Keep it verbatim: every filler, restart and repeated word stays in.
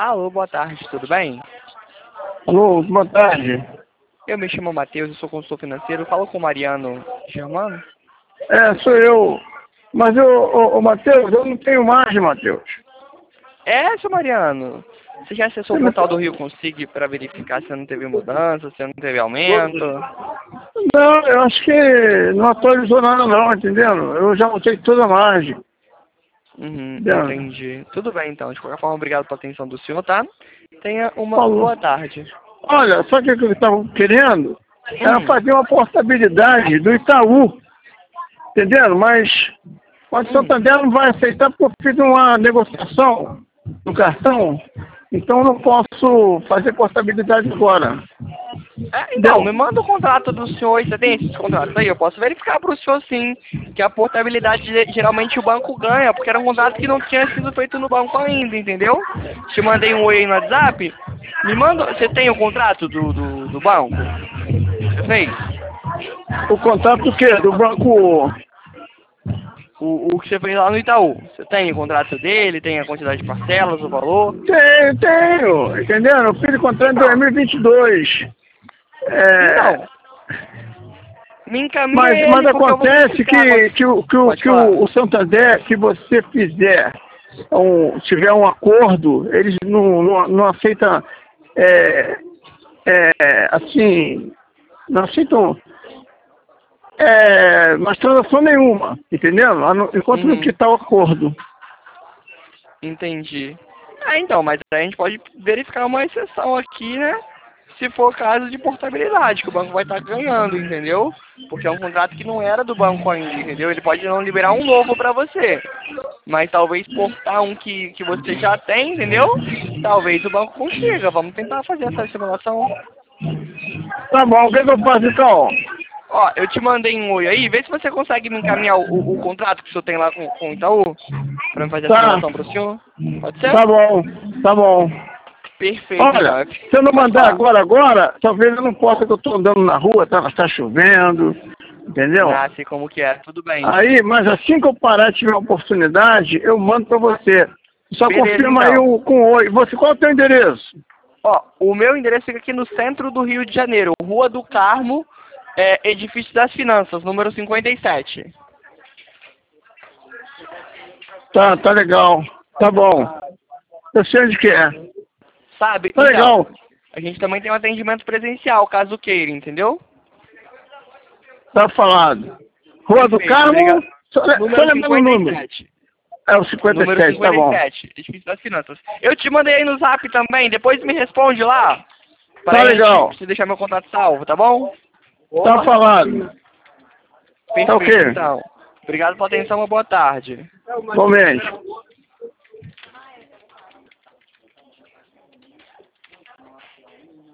Alô, boa tarde, tudo bem? Alô, boa tarde. Eu me chamo Matheus, eu sou consultor financeiro. Falo com o Mariano Germano. É, sou eu. Mas, ô, ô, ô Matheus, eu não tenho margem, Matheus. É, seu Mariano. Você já acessou o Você não portal tá- do Rio Consig para verificar se não teve mudança, se não teve aumento? Não, eu acho que não atualizou nada não, entendendo? Eu já botei toda a margem. Uhum, Entendeu? entendi. Tudo bem, então. De qualquer forma, obrigado pela atenção do senhor, tá? Tenha uma Falou. boa tarde. Olha, sabe o que eu estava querendo? Era Hum, fazer uma portabilidade do Itaú, entendendo? Mas o hum. Santander não vai aceitar porque eu fiz uma negociação no cartão, então eu não posso fazer portabilidade agora. É, então, me Entendeu? manda o contrato do senhor. Você tem esses contratos aí? Eu posso verificar para o senhor, sim, que a portabilidade ge- geralmente o banco ganha, porque era um contrato que não tinha sido feito no banco ainda, entendeu? Te mandei um oi aí no WhatsApp. Me manda. Você tem o contrato do, do, do banco? Você fez? O contato do quê? Do banco. O, o que você fez lá no Itaú. Você tem o contrato dele, tem a quantidade de parcelas, o valor? Tenho, tenho, entendeu? Eu fiz o contrato em dois Então, mil e vinte e dois. É, então, me encaminha mas, mas ele porque eu vou acontece verificar. que, Quando... que, o, que, o, Pode que falar. o, o Santander, que você fizer, um, tiver um acordo, eles não, não, não aceitam, é, é, assim, não aceitam é, mas transação nenhuma, entendeu? A não- Enquanto não Uhum. quitar o acordo. Entendi. Ah, então, mas aí a gente pode verificar uma exceção aqui, né? Se for caso de portabilidade, que o banco vai estar ganhando, entendeu? Porque é um contrato que não era do banco ainda, entendeu? Ele pode não liberar um novo para você, mas talvez portar um que, que você já tem, entendeu? Talvez o banco consiga. Vamos tentar fazer essa simulação. Tá bom, o que, que eu faço então? Ó, eu te mandei um oi aí, vê se você consegue me encaminhar o, o, o contrato que o senhor tem lá com, com o Itaú, para fazer a Tá, simulação para o senhor. Pode ser? tá bom, tá bom. Perfeito, então. Olha, Eu- se eu não Pode mandar falar. agora, agora, talvez eu não possa, que eu estou andando na rua, tá, tá chovendo, entendeu? Ah, sei como que é. Tudo bem. Aí, mas assim que eu parar e tiver oportunidade, eu mando para você. Só Beleza, confirma aí então. o, com oi. Você, qual é o teu endereço? Ó, o meu endereço fica aqui no centro do Rio de Janeiro, Rua do Carmo, é, Edifício das Finanças, número cinquenta e sete. Tá, tá legal. Tá bom. Eu sei onde que é. Sabe? Tá Então, legal. a gente também tem um atendimento presencial, caso queira, entendeu? Tá falado. Rua do Perfeito, Carmo, obrigado. só, le- só Número lembrando o cinquenta e número. sete. É o cinquenta e Número sete, tá cinquenta e bom. sete, Edifício das Finanças. Eu te mandei aí no zap também, depois me responde lá, Tá pra gente legal. pra você deixar meu contato salvo, tá bom? Tá falado. Tá Perfeito, ok. então. Obrigado pela atenção, uma boa tarde. Comente.